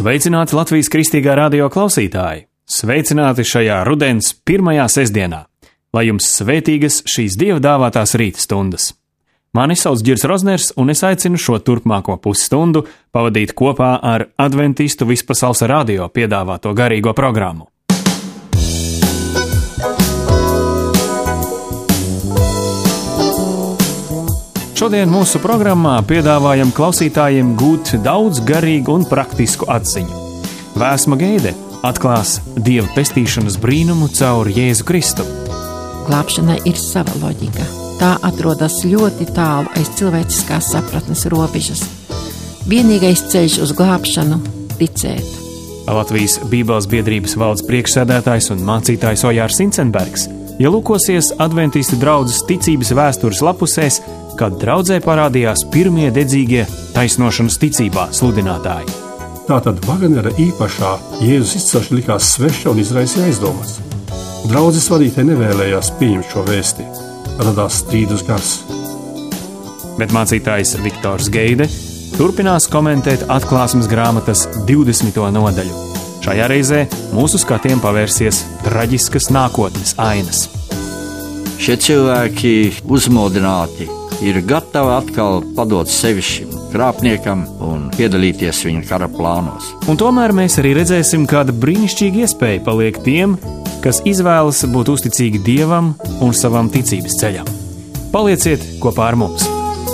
Sveicināti Latvijas Kristīgā radio klausītāji! Sveicināti šajā rudens pirmajā sestdienā! Lai jums svētīgas šīs Dieva dāvātās rīta stundas! Mani sauc Ģirs Rozners, un es aicinu šo turpmāko pusstundu pavadīt kopā ar Adventistu vispasaules radio piedāvāto garīgo programmu. Šodien mūsu programmā piedāvājam klausītājiem gūt daudz garīgu un praktisku atziņu. Vēsma Geide atklās Dieva pestīšanas brīnumu caur Jēzu Kristu. Glābšanai ir sava loģika. Tā atrodas ļoti tālu aiz cilvēciskās sapratnes robežas. Vienīgais ceļš uz glābšanu – ticēt. Latvijas Bībeles biedrības valdes priekšsēdētājs un mācītājs Ojārs Incenbergs ielūkosies Adventistu draudzes ticības vēstures lapusēs, kad draudzē parādījās pirmie dedzīgie taisnošanas ticībā sludinātāji. Tātad Vagnera īpašā Jēzus izcelšana likās sveša un izraisīja aizdomas. Draudzes vadītāji nevēlējās pieņemt šo vēsti. Radās strīdus gars. Bet mācītājs Viktors Geide turpinās komentēt atklāsmes grāmatas 20. nodaļu. Šajā reizē mūsu skatiem pavērsies traģiskas nākotnes ainas. Šie cilvēki uzmodināti ir gatavi atkal padot sevi šim krāpniekam un piedalīties viņa kara plānos. Un tomēr mēs arī redzēsim, kāda brīnišķīga iespēja paliek tiem, kas izvēlas būt uzticīgi Dievam un savam ticības ceļam. Palieciet kopā ar mums!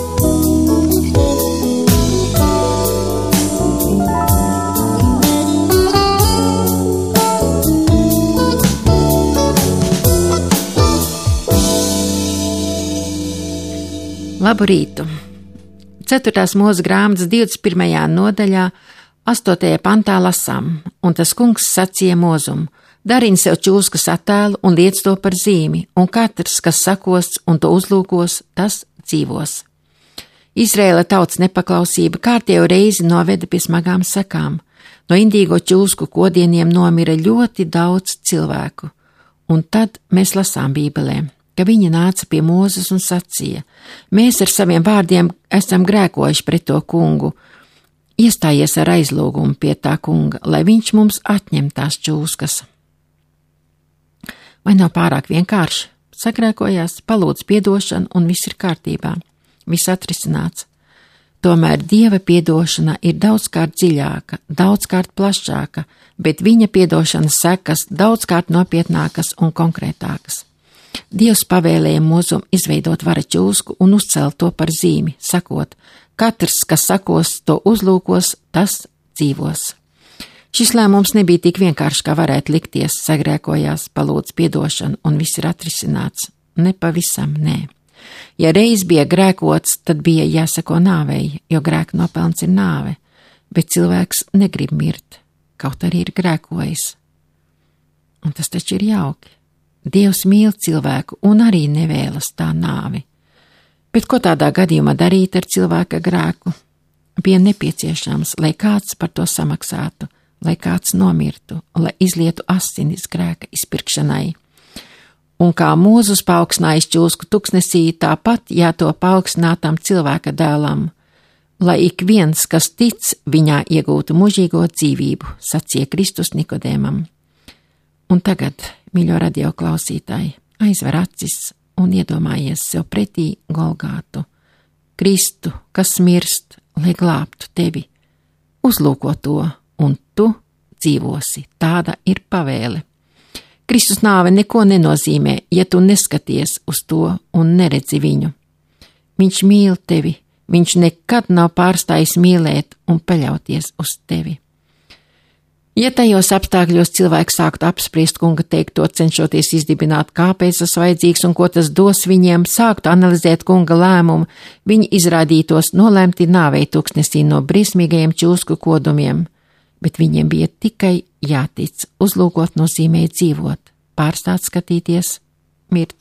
Labu rītu! 4. mūzes grāmatas 21. nodaļā, 8. pantā lasām, un tas kungs sacīja Mozum: darini sev čūskas attēlu un liec to par zīmi, un katrs, kas sakos un to uzlūkos, tas dzīvos. Izraēla tautas nepaklausība kārtējo reizi noveda pie smagām sekām. No indīgo čūsku kodieniem nomira ļoti daudz cilvēku, un tad mēs lasām Bībelē, ka viņi nāca pie Mūzes un sacīja: mēs ar saviem vārdiem esam grēkojuši pret to kungu, iestājies ar aizlūgumu pie tā kunga, lai viņš mums atņem tās čūskas. Vai nav pārāk vienkārši? Sagrēkojās, palūdz piedošanu un viss ir kārtībā, viss atrisināts. Tomēr Dieva piedošana ir daudzkārt dziļāka, daudzkārt plašāka, bet viņa piedošanas sekas daudzkārt nopietnākas un konkrētākas. Dievs pavēlēja Mozum izveidot vara čūsku un uzcelt to par zīmi, sakot: katrs, kas sakos to uzlūkos, tas dzīvos. Šis lēmums nebija tik vienkārši, kā varētu likties, sagrēkojās, palūdz piedošanu un viss ir atrisināts. Nepavisam, nē. Ja reiz bija grēkots, tad bija jāsako nāvei, jo grēka nopelns ir nāve, bet cilvēks negrib mirt, kaut arī ir grēkojis. Un tas taču ir jauki. Dievs mīl cilvēku un arī nevēlas tā nāvi. Bet ko tādā gadījumā darīt ar cilvēka grēku? Bija nepieciešams, lai kāds par to samaksātu, lai kāds nomirtu, lai izlietu asinis grēka izpirkšanai. Un kā Mūzus paaugstinājis čūsku tuksnesī, tāpat jāto paaugstinātam cilvēka dēlam, lai ik viens, kas tic, viņā iegūtu mūžīgo dzīvību, sacīja Kristus Nikodēmam. Un tagad, mīļo radio klausītāji, aizver acis un iedomājies sev pretī Golgātu, Kristu, kas mirst, lai glābtu tevi. Uzlūko to, un tu dzīvosi. Tāda ir pavēle. Kristus nāve neko nenozīmē, ja tu neskaties uz to un neredzi viņu. Viņš mīl tevi, viņš nekad nav pārstājis mīlēt un paļauties uz tevi. Ja tajos apstākļos cilvēks sāktu apspriest kunga teikto, cenšoties izdibināt, kāpēc tas vajadzīgs un ko tas dos viņiem, sāktu analizēt kunga lēmumu, viņi izrādītos nolemti nāvei tuksnesī no briesmīgajiem čūsku kodumiem, bet viņiem bija tikai jātic, uzlūkot nozīmē dzīvot, pārstāt skatīties, mirt.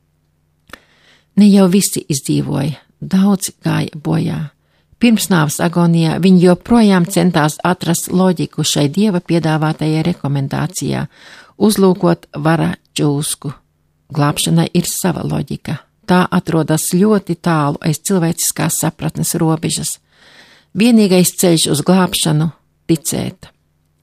Ne jau visi izdzīvoja, daudzi gāja bojā. Pirms nāves agonijā viņi joprojām centās atrast loģiku šai Dieva piedāvātajai rekomendācijā, uzlūkot vara čūsku. Glābšanai ir sava loģika. Tā atrodas ļoti tālu aiz cilvēciskās sapratnes robežas. Vienīgais ceļš uz glābšanu – ticēt.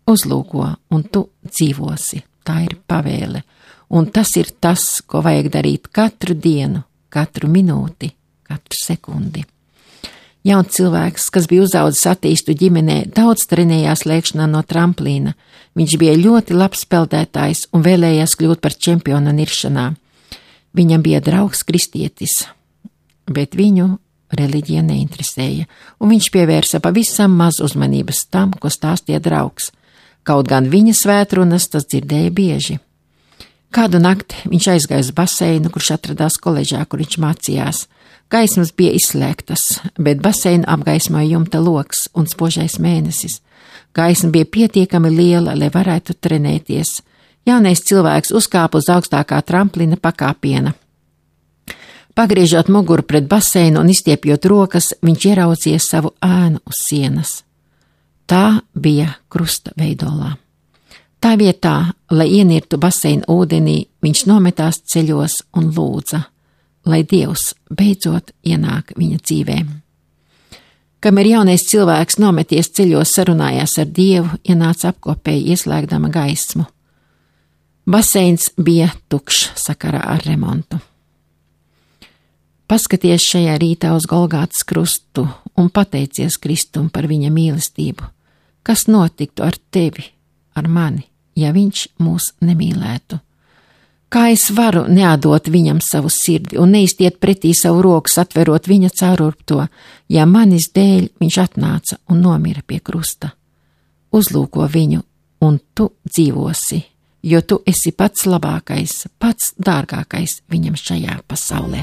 Uzlūko, un tu dzīvosi. Tā ir pavēle, un tas ir tas, ko vajag darīt katru dienu, katru minūti, katru sekundi. Jauns cilvēks, kas bija uzaudzis attīstu ģimenē, daudz trenējās lēkšanā no tramplīna. Viņš bija ļoti labs peldētājs un vēlējās kļūt par čempionu niršanā. Viņam bija draugs kristietis, bet viņu reliģija neinteresēja, un viņš pievērsa pavisam maz uzmanības tam, ko stāstīja draugs. Kaut gan viņa svētrunas tas dzirdēja bieži. Kādu nakti viņš aizgāja uz baseinu, kurš atradās koledžā, kur viņš mācījās. Gaismas bija izslēgtas, bet baseinu apgaismoja jumta loks un spožais mēnesis. Gaisma bija pietiekami liela, lai varētu trenēties. Jaunais cilvēks uzkāpa uz augstākā tramplina pakāpiena. Pagriežot muguru pret baseinu un izstiepjot rokas, viņš ieraudzīja savu ēnu uz sienas. Tā bija krusta veidolā. Tā vietā, lai ienirtu baseinu ūdenī, viņš nometās ceļos un lūdza, lai Dievs beidzot ienāk viņa dzīvēm. Kamēr jaunais cilvēks nometies ceļos sarunājās ar Dievu, ienāca apkopēji ieslēgdama gaismu. Baseins bija tukšs sakarā ar remontu. Paskaties šajā rītā uz Golgātas krustu un pateicies Kristum par viņa mīlestību. Kas notiktu ar tevi, ar mani, ja viņš mūs nemīlētu? Kā es varu neatdot viņam savu sirdi un neiztiet pretī savu rokas, atverot viņa caururpto, ja manis dēļ viņš atnāca un nomira pie krusta? Uzlūko viņu, un tu dzīvosi, jo tu esi pats labākais, pats dārgākais viņam šajā pasaulē.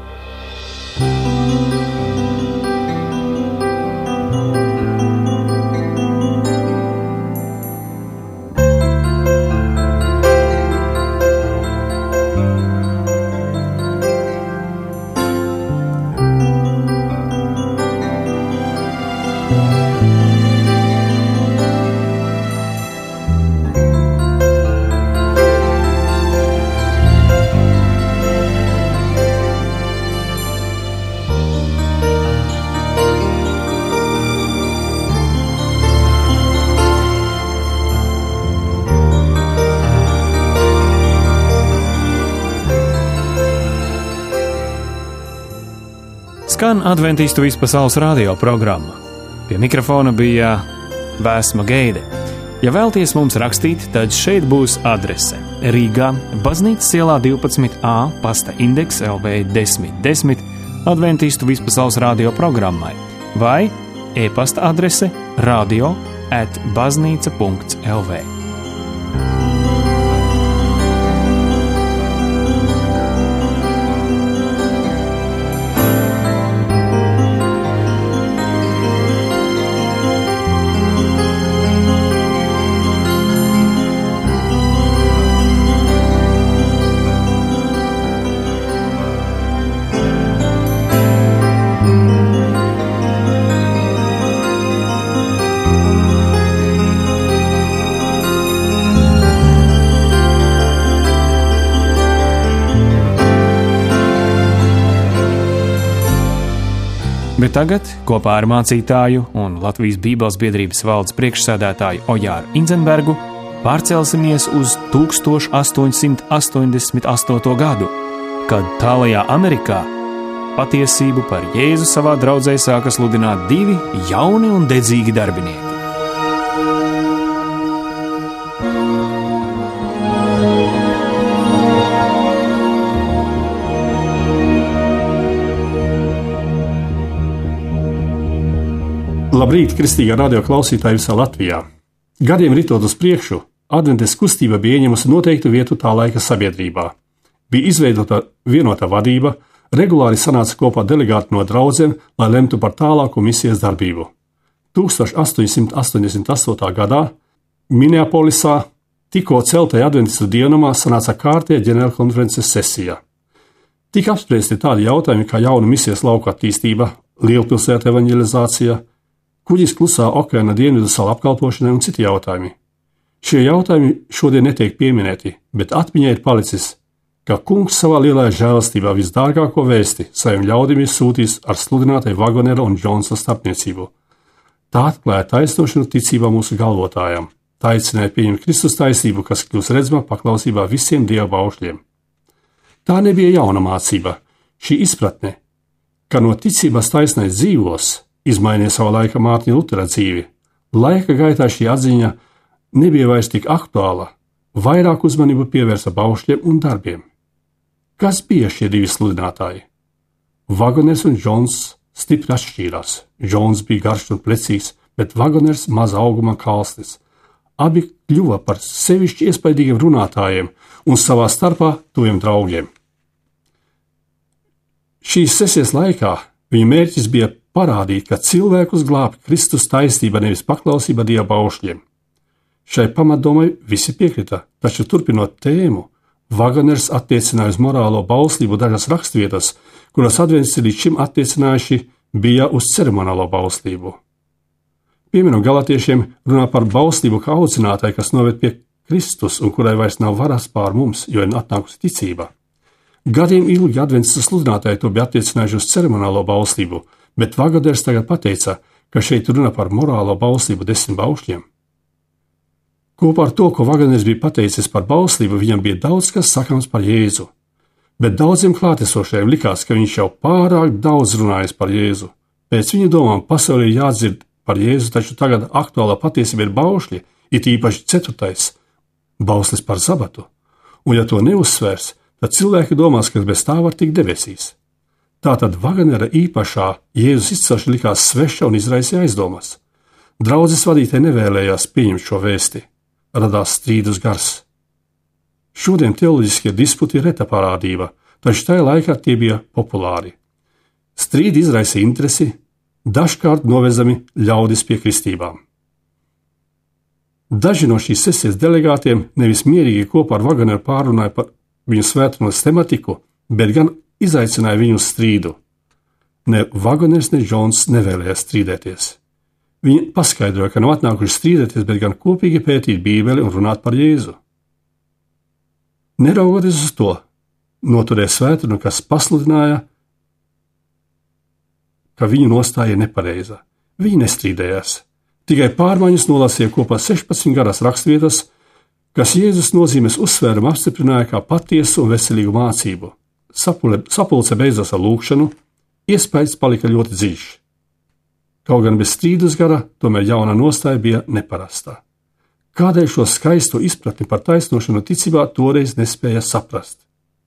Skan Adventistu vispasaules radio programma. Pie mikrofona bija Vēsma Geide. Ja vēlties mums rakstīt, tad šeit būs adrese Rīgā, Baznīcas ielā 12A, pasta indeks LV 1010 Adventistu vispasaules radio programmai vai e-pasta adrese radio@baznīca.lv. Bet tagad kopā ar mācītāju un Latvijas Bībeles biedrības valdes priekšsēdētāju Ojāru Indzenbergu pārcelsimies uz 1888. gadu, kad tālajā Amerikā patiesību par Jēzu savā draudzē sāka sludināt divi jauni un dedzīgi darbinieki. Labrīt, kristīgā radio klausītāji visā Latvijā! Gadiem ritot uz priekšu, adventes kustība bija ieņemusi noteiktu vietu tā laika sabiedrībā. Bija izveidota vienota vadība, regulāri sanāca kopā delegāti no draudzēm, lai lemtu par tālāku misijas darbību. 1888. gadā Minneapolisā tikko celtajā adventistu dievnamā sanāca kārtējā ģenerālkonferences sesija. Tika apspriesti tādi jautājumi kā jauna misijas lauku attīstība, lielpilsētu evanģelizācija, kuģis klusā okeāna dienvidu salu apkalpošanai un citi jautājumi. Šie jautājumi šodien netiek pieminēti, bet atmiņā ir palicis, ka kungs savā lielajā žēlastībā visdārgāko vēsti saviem ļaudīm ir sūtījis ar sludinātāju Wagonera un Jonesa starpniecību. Tā atklāja taisnošanu ticībā mūsu galvotājām. Tā aicināja pieņemt Kristus taisnību, kas kļūs redzama paklausībā visiem Dieva baušļiem. Tā nebija jauna mācība. Šī izpratne, ka no ticības taisnais dzīvos, izmainīja savu laika Mārtiņa Lutera dzīvi. Laika gaitā šī atziņa nebija vairs tik aktuāla, vairāk uzmanību pievērsa baušļiem un darbiem. Kas bija šie divi sludinātāji? Wagoners un Džons stipri atšķīrās. Džons bija garš un precīzs, bet Wagoners maza auguma kalsnis. Abi kļuva par sevišķi iespaidīgiem runātājiem un savā starpā tuviem draugiem. Šīs sesijas laikā viņa mērķis bija parādīt, ka cilvēkus glābj Kristus taisnība, nevis paklausība Dieva baušļiem. Šai pamatdomai visi piekrita, taču turpinot tēmu, Wagoners attiecināja uz morālo bauslību dažas raksturvietas, kuras adventisti līdz šim attiecinājuši bija uz ceremonālo bauslību. Piemēram, Galatiešiem runā par bauslību kā audzinātāju, kas noved pie Kristus un kurai vairs nav varas pār mums, jo ir atnākusi ticība. Gadiem ilgi adventistu sludinātāji to bija attiecinājuši uz ceremonālo bauslību, bet Wagoners tagad pateica, ka šeit runa par morālo bauslību 10 baušļiem. Kopā ar to, ko Wagoners bija pateicis par bauslību, viņam bija daudz kas sakāms par Jēzu, bet daudziem klātesošajiem likās, ka viņš jau pārāk daudz runājis par Jēzu. Pēc viņa domām pasaulē jādzird par Jēzu, taču tagad aktuālā patiesība ir baušļi, it īpaši 4. bauslis par sabatu, un ja to neuzsvērs, tad cilvēki domās, ka bez tā var tikt debesīs. Tātad Wagonera īpašā Jēzus izcelšana likās sveša un izraisīja aizdomas. Draudzes vadītāji nevēlējās pieņemt šo vēsti. Radās strīdus gars. Šodien teoloģiskie disputi ir reta parādība, taču tajā laikā tie bija populāri. Strīdi izraisa interesi, dažkārt novezami ļaudis pie kristībām. Daži no šīs sesijas delegātiem nevis mierīgi kopā ar Wagoneru pārunāja par viņu svētdienas tematiku, bet gan izaicināja viņu uz strīdu. Ne Wagoners, ne Džons nevēlējās strīdēties. Viņi paskaidroja, ka nav atnākuši strīdēties, bet gan kopīgi pētīt Bībeli un runāt par Jēzu. Neraugoties uz to, noturēja svētdienu, kas pasludināja, ka viņu nostāja ir nepareiza. Viņi nestrīdējās. Tikai pārmaiņas nolasīja kopā 16 garas raksturvietas, kas Jēzus nozīmes uzsvērumu apstiprināja kā patiesu un veselīgu mācību. Sapulce beidzās ar lūgšanu, iespējas palika ļoti dziļš. Kaut gan bez strīdus gara, tomēr jauna nostāja bija neparastā. Kādēļ šo skaisto izpratni par taisnošanu ticībā toreiz nespēja saprast?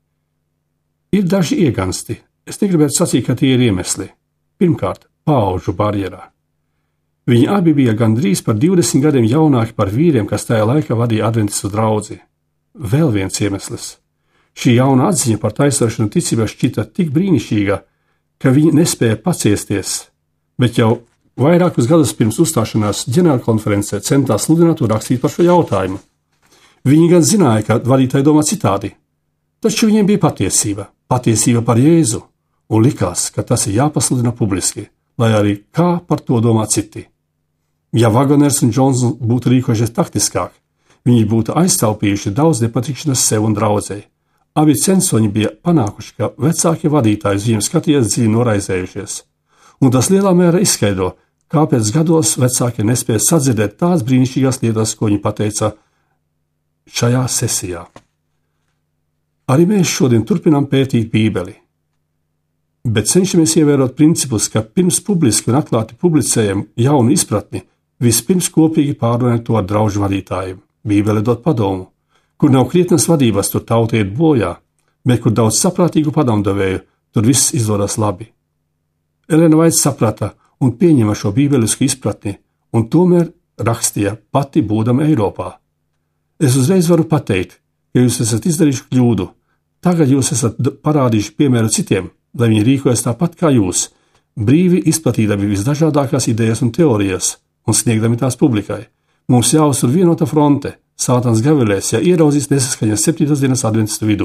Ir daži iegansti, es negribētu sacīt, ka tie ir iemesli. Pirmkārt, paaužu barjerā. Viņi abi bija gandrīz par 20 gadiem jaunāki par vīriem, kas tajā laikā vadīja adventistu draudzi. Vēl viens iemesls. Šī jauna atziņa par taisnošanu ticībā šķita tik brīnišķīga, ka viņi nespēja paciesties, bet jau vairākus gadus pirms uzstāšanās ģenerālkonferencē centās sludināt un rakstīt par šo jautājumu. Viņi gan zināja, ka vadītāji domā citādi, taču viņiem bija patiesība par Jēzu, un likās, ka tas ir jāpasludina publiski, lai arī kā par to domā citi. Ja Wagoners un Džons būtu rīkojušies taktiskāk, viņi būtu aiztaupījuši daudz nepatikšanas sev un draudzēji. Abi censoņi bija panākuši, ka vecākie vadītāji uz viņiem skatījās dziļi noraizējušies, un tas lielā mērā izskaidro, kāpēc gados vecākie nespēja sadzirdēt tās brīnišķīgās lietas, ko viņi pateica šajā sesijā. Arī mēs šodien turpinām pētīt Bībeli, bet cenšamies ievērot principus, ka pirms publiski un atklāti publicējam jaunu izpratni, vispirms kopīgi pārunājam to ar draugu vadītājiem. Bībele dod padomu, kur nav krietnas vadības, tur tauta iet bojā, bet kur daudz saprātīgu padomdevēju, tur viss izdodas labi. Elena Vaits saprata un pieņēma šo bībelisku izpratni, un tomēr rakstīja pati būdama Eiropā. Es uzreiz varu pateikt, ka jūs esat izdarījuši kļūdu, tagad jūs esat parādījuši piemēru citiem, lai viņi rīkojas tāpat kā jūs, brīvi izplatīdami visdažādākās idejas un teorijas un sniegdami tās publikai. Mums jāuztur vienota fronte, Sātans gavilēs, ja ieraudzīs nesaskaņas 7. dienas adventistu vidū.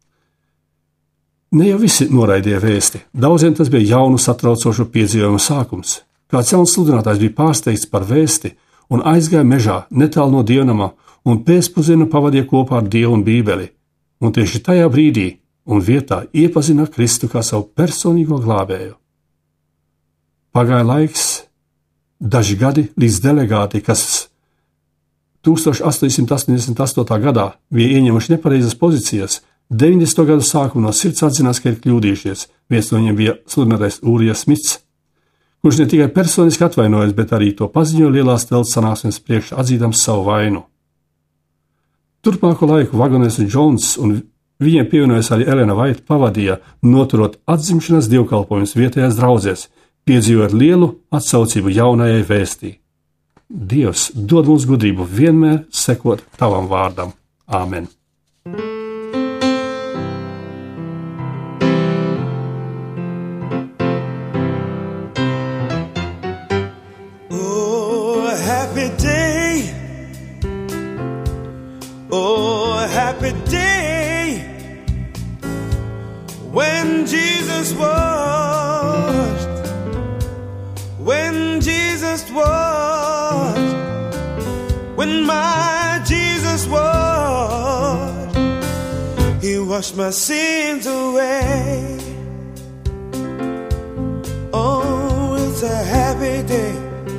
Ne jau visi noraidīja vēsti, daudziem tas bija jaunu satraucošu piedzīvojumu sākums. Kāds jauns sludinātājs bija pārsteigts par vēsti un aizgāja mežā netālu no dievnama un pēcpusdienu pavadīja kopā ar Dievu un Bībeli, un tieši tajā brīdī un vietā iepazina Kristu kā savu personīgo glābēju. Pagāja laiks, daži gadi, līdz delegāti, kas 1888. gadā bija ieņemuši nepareizas pozīcijas, 90. gadu sākumā no sirds atzinās, ka ir kļūdījušies. Viens no viņiem bija sludinātais Ūrijas Smits, kurš ne tikai personiski atvainojas, bet arī to paziņoja lielās telts sanāksmes priekšā, atzīdams savu vainu. Turpmāko laiku Vagoners un Džons un viņiem pievienojas arī Elena Vaita pavadīja, noturot atzimšanas dievkalpojumus vietējās draudzēs, piedzīvojot lielu atsaucību jaunajai vēstī. Dievs dod mums gudrību vienmēr sekot tavam vārdam. Āmen! Oh, happy day! Oh, happy day! When Jesus washed, when Jesus washed, when my Jesus washed, He washed my sins away. Oh, it's a happy day.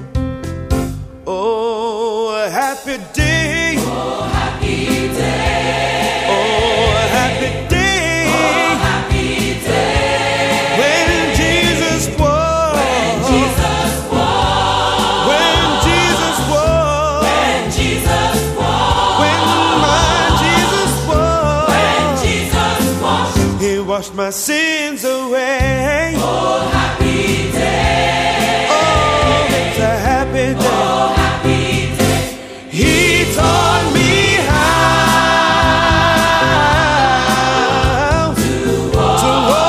Oh, a happy day. Oh, happy day. Oh, a happy day. Oh, happy day. When Jesus washed. When Jesus washed. When Jesus washed. When Jesus washed. When my Jesus washed. When Jesus washed. He washed my sins away. Oh, happy day. Oh, it's a happy day. Oh, happy day. He taught me how to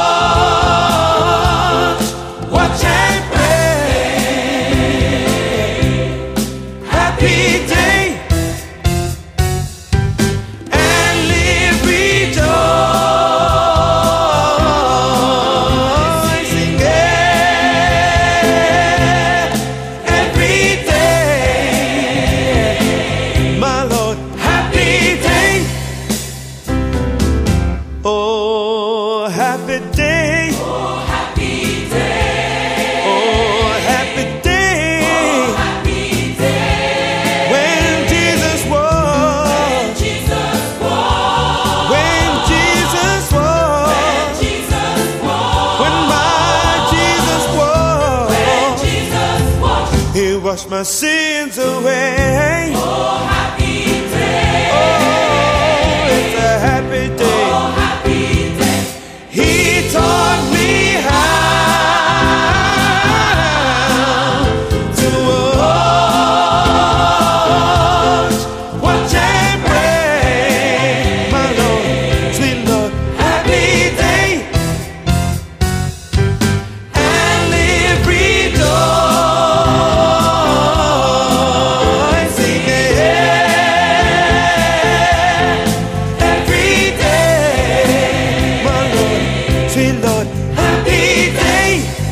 watch and pray. Happy day and live rejoicing every day. My Lord, happy day. Oh, happy day. Oh, happy day. Oh, happy day. Happy day. When Jesus washed. Jesus washed. When Jesus washed. Jesus washed. When my Jesus washed. Jesus washed. He washed my sins away. Oh, happy day. Oh, it's a happy day. Oh, happy day. He taught me how to watch and pray. My Lord, sweet Lord, happy day and live rejoicing every day. My Lord, sweet Lord, happy day.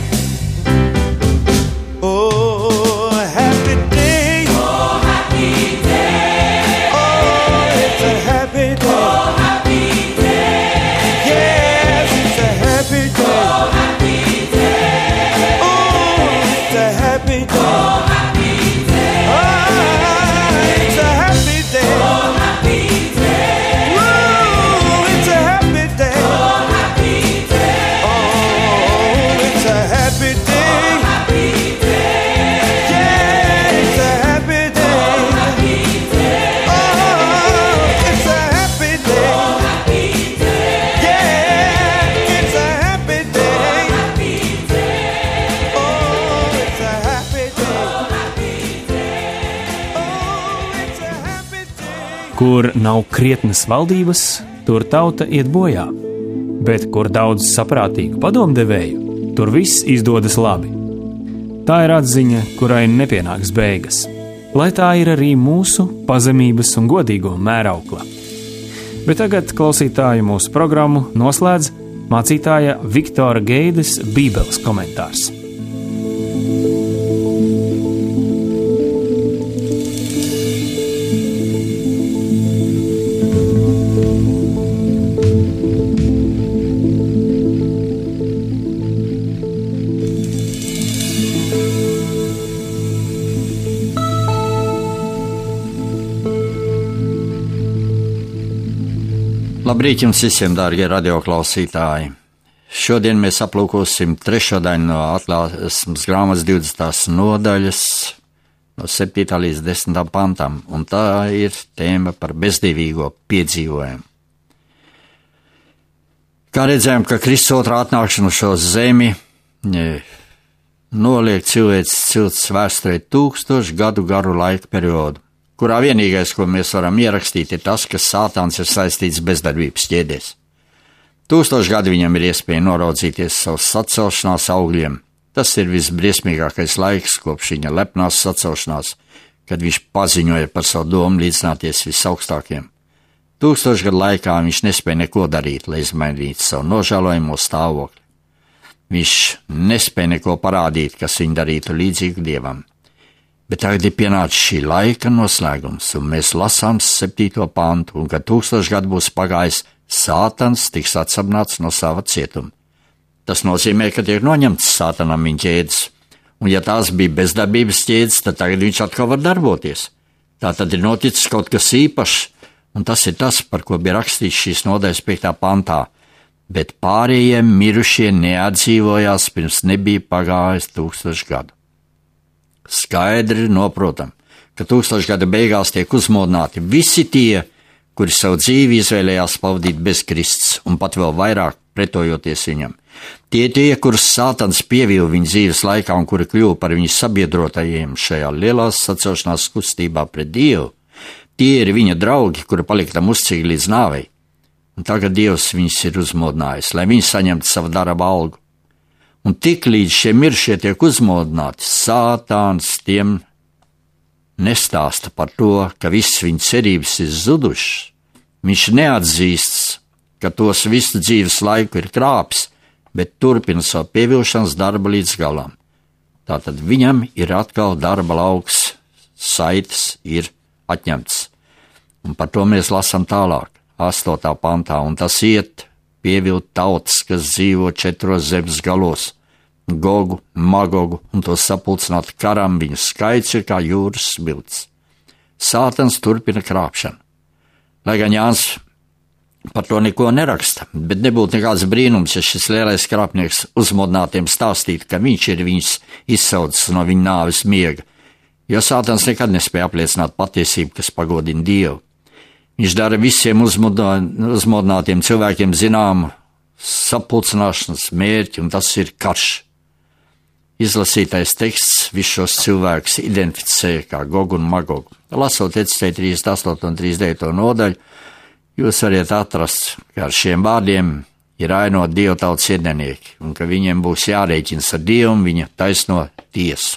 Oh, happy day. Oh, happy day. Oh, it's a happy day. Oh, happy day. Yes, it's a happy day. Oh, happy day. Oh, it's a happy day. Oh, happy day. Oh, it's a happy day. Oh, happy day. Woo, it's a happy day. Oh, happy day. Oh, it's a happy day. Happy day. Yeah, it's a happy day. Happy day. Oh, it's a happy day. Happy day. Yeah, it's a happy day. Happy day. Oh, it's a happy day. Happy day. Oh, it's a happy day. Kur nav krietnas valdības, tur tauta iet bojā, bet kur daudz saprātīgu padomdevēju, tur viss izdodas labi. Tā ir atziņa, kurai nepienāks beigas, lai tā ir arī mūsu pazemības un godīgo mēraukla. Bet tagad klausītāju mūsu programmu noslēdz mācītāja Viktora Geides Bībeles komentārs. Labrīt jums visiem, dārgie radioklausītāji! Šodien mēs aplūkosim 3. daļu no Atklāsmes grāmatas 20. nodaļas, no 7. līdz 10. pantam, un tā ir tēma par bezdīvīgo piedzīvojumu. Kā redzējām, ka Kristus otrā atnākšana uz šo zemi noliek cilvēks cilts vēsturē 1000 gadu garu laika periodu, kurā vienīgais, ko mēs varam ierakstīt, ir tas, ka Sātāns ir saistīts bezdarbības ķēdēs. 1000 gadi viņam ir iespēja noraudzīties savus sacelšanās augļiem. Tas ir visbriesmīgākais laiks kopš viņa lepnās sacelšanās, kad viņš paziņoja par savu domu līdzināties visaugstākiem. 1000 gadu laikā viņš nespēja neko darīt, lai izmainītu savu nožēlojamo stāvokli. Viņš nespēja neko parādīt, kas viņu darītu līdzīgu Dievam. Bet tagad ir pienācis šī laika noslēgums, un mēs lasām 7. pantu, un kad 1000 gadu būs pagājis, Sātans tiks atsabnāts no sava cietuma. Tas nozīmē, ka tiek noņemts Sātanam viņa ķēdes, un ja tās bija bezdarbības ķēdes, tad tagad viņš atkal var darboties. Tā tad ir noticis kaut kas īpašs, un tas ir tas, par ko bija rakstīts šīs nodaļas 5. pantā. Bet pārējie mirušie neatdzīvojās, pirms nebija pagājis 1000 gadu. Skaidri noprotam, ka 1000 gadu beigās tiek uzmodināti visi tie, kuri savu dzīvi izvēlējās pavadīt bez Kristus un pat vēl vairāk pretojoties viņam. Tie, kurus Sātans pievīla viņa dzīves laikā un kuri kļuva par viņu sabiedrotajiem šajā lielās sacelšanās kustībā pret Dievu, tie ir viņa draugi, kuri palika tam uzcīgi līdz nāvei. Un tagad Dievs viņus ir uzmodinājis, lai viņi saņemtu savu darba algu. Un tik līdz šie mirušie tiek uzmodināti, Sātāns tiem nestāsta par to, ka viss viņa cerības ir zudušas. Viņš neatzīst, ka tos visu dzīves laiku ir krāpis, bet turpina savu pievilšanas darbu līdz galam. Tātad viņam ir atkal darba lauks, saites ir atņemts. Un par to mēs lasām tālāk, 8. pantā, un tas iet pievilt tautas, kas dzīvo 4 zemes galos, Gogu, Magogu, un to sapulcināt karam, viņu skaits ir kā jūras smilts. Sātans turpina krāpšanu. Lai gan Jānis par to neko neraksta, bet nebūtu nekāds brīnums, ja šis lielais krāpnieks uzmodinātiem stāstītu, ka viņš ir viņus izsaucis no viņa nāves miega, jo Sātans nekad nespēja apliecināt patiesību, kas pagodina Dievu. Viņš dara visiem uzmodinātiem cilvēkiem zināmu sapulcināšanas mērķi, un tas ir karš. Izlasītais teksts visus šos cilvēkus identificē kā Gogu un Magogu. Lasot Ecēja 38 un 39 nodaļu, jūs varat atrast, ka ar šiem vārdiem ir ainot Dievu tautas iedenieki, un ka viņiem būs jārēķinas ar Dievu un viņa taisno tiesu.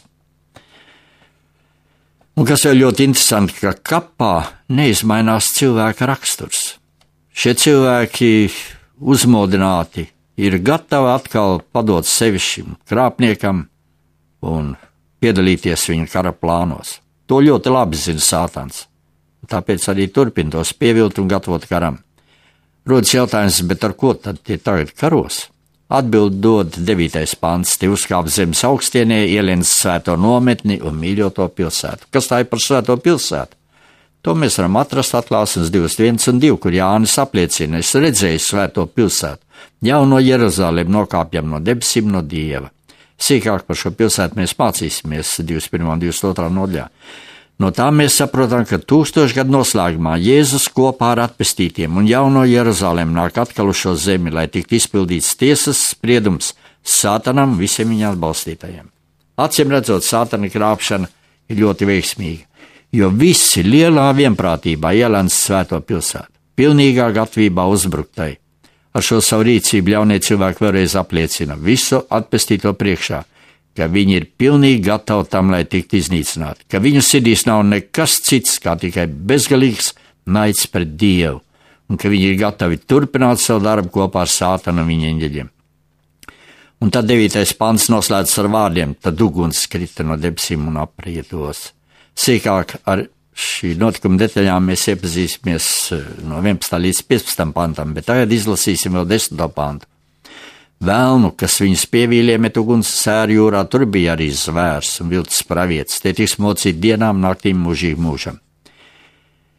Un kas vēl ļoti interesanti, ka kapā neizmainās cilvēka raksturs. Šie cilvēki uzmodināti ir gatavi atkal padot sevi šim krāpniekam un piedalīties viņa kara plānos. To ļoti labi zina Sātans, tāpēc arī turpina tos pievilt un gatavot karam. Rodas jautājums, bet ar ko tad tie tagad karos? Atbild dod 9. pants, tie uzkāp zemes augstienē, ielienas svēto nometni un mīļoto pilsētu. Kas tā ir par svēto pilsētu? To mēs varam atrast Atklāsmes 21 un 2, kur Jānis apliecina, es redzēju svēto pilsētu, jauno Jeruzalemi nokāpjam no debesīm no Dieva. Sīkāk par šo pilsētu mēs mācīsimies 21. un 22. nodaļā. No tā mēs saprotam, ka 1000 gadu noslēgumā Jēzus kopā ar atpestītiem un jauno Jeruzalemi nāk atkal uz šo zemi, lai tiktu izpildīts tiesas spriedums Sātanam visiem viņa atbalstītajiem. Acīm redzot, Sātana krāpšana ir ļoti veiksmīga, jo visi lielā vienprātībā ielēns svēto pilsētu, pilnīgā gatavībā uzbruktai. Ar šo savu rīcību ļaunie cilvēki vēlreiz apliecina visu atpestīto priekšā, ka viņi ir pilnīgi gatavi tam, lai tiktu iznīcināti, ka viņu sirdīs nav nekas cits kā tikai bezgalīgs naids pret Dievu, un ka viņi ir gatavi turpināt savu darbu kopā ar Sātanu un viņa eņģeļiem. Un tad 9. pants noslēdz ar vārdiem, tad uguns krita no debesīm un aprietos. Sīkāk ar šī notikuma detaļām mēs iepazīsimies no 11. līdz 15. pantam, bet tagad izlasīsim vēl 10. pantu. Velnu, kas viņus pievīlīja met uguns sēru jūrā, tur bija arī zvērs un viltus pravietis, tie tiks mocīti dienām, naktīm, mūžīgi mūžam.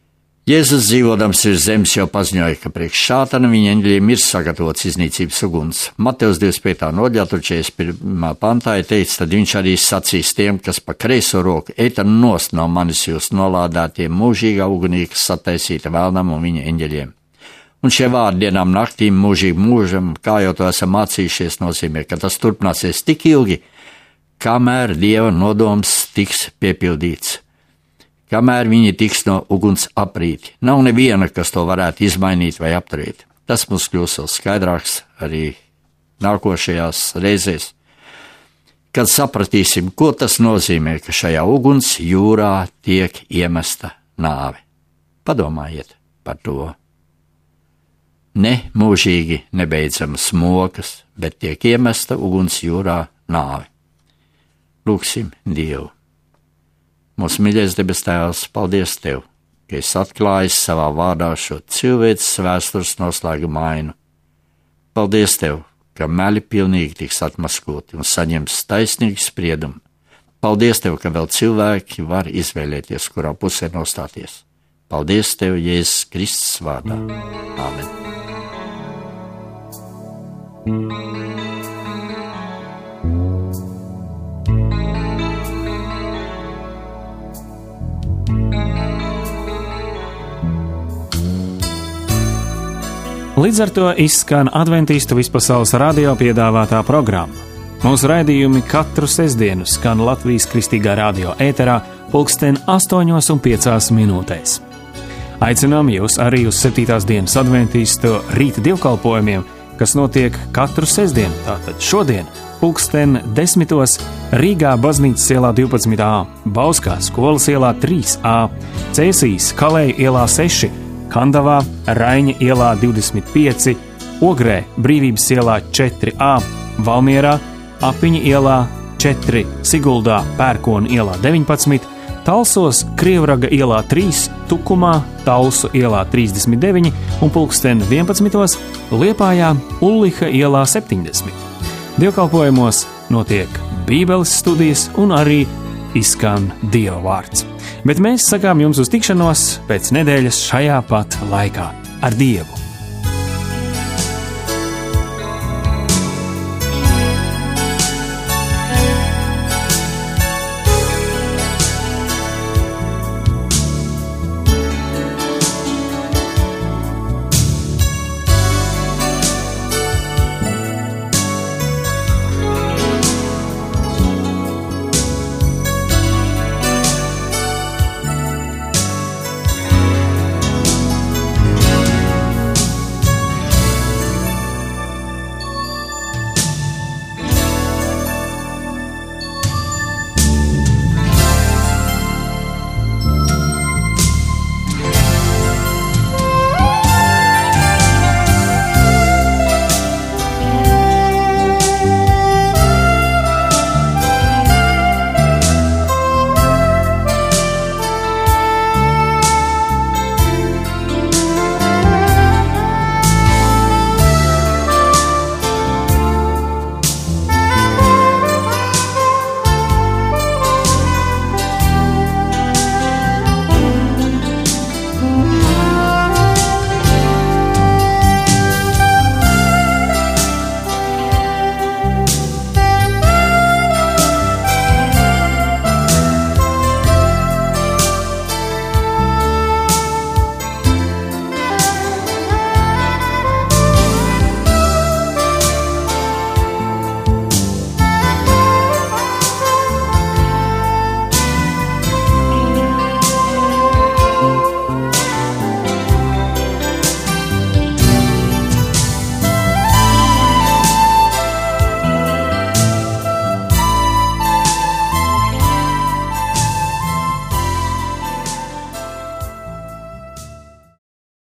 Jēzus dzīvodams virs zemes jau paziņoja, ka priekš šātana viņa eņģeļiem ir sagatavots iznīcības uguns. Mateus 25. nodaļā, 41. pantā ir teikts, tad viņš arī sacīs tiem, kas pa kreiso roku eita nost no manis jūs nolādētie mūžīgā ugunī, kas sataisīta vēlnam un viņa eņģeļiem. Un šie vārdi dienām naktīm mūžīgi mūžam, kā jau to esam mācījušies, nozīmē, ka tas turpināsies tik ilgi, kamēr Dieva nodoms tiks piepildīts. Kamēr viņi tiks no uguns aprīti. Nav neviena, kas to varētu izmainīt vai apturēt. Tas mums kļūs vēl skaidrāks arī nākošajās reizēs, kad sapratīsim, ko tas nozīmē, ka šajā uguns jūrā tiek iemesta nāve. Padomājiet par to. Ne mūžīgi nebeidzamas mokas, bet tiek iemesta uguns jūrā nāve. Lūksim Dievu. Mūsu mīļais debes Tēvs, paldies Tev, ka esi atklājis savā vārdā šo cilvēces vēstures noslēguma ainu. Paldies Tev, ka meli pilnīgi tiks atmaskoti un saņems taisnīgu spriedumu. Paldies Tev, ka vēl cilvēki var izvēlēties, kurā pusē nostāties. Paldies Tev, Jēzus Kristus vārdā. Āmen. Līdz ar to izskan Adventistu vispasaules radio piedāvātā programma. Mūsu raidījumi katru sestdienu skan Latvijas Kristīgā radio ēterā 8:05. Aicinām jūs arī uz 7. dienas Adventistu rīta dievkalpojumiem, kas notiek katru sestdienu, tātad šodien, 10:00 Rīgā Baznīcas ielā 12a, Bauskā skolas ielā 3a, Cēsīs Kalēja ielā 6, Kandavā, Raiņa ielā 25, Ogrē, Brīvības ielā 4a, Valmierā, Apiņa ielā 4, Siguldā, Pērkona ielā 19, Talsos, Krievraga ielā 3, Tukumā, Talsu ielā 39 un 11:00 Liepājā, Ulliha ielā 70. Dievkalpojumos notiek Bībeles studijas un arī izskan Dieva vārds. Bet mēs sakām jums uz tikšanos pēc nedēļas šajā pat laikā ar Dievu.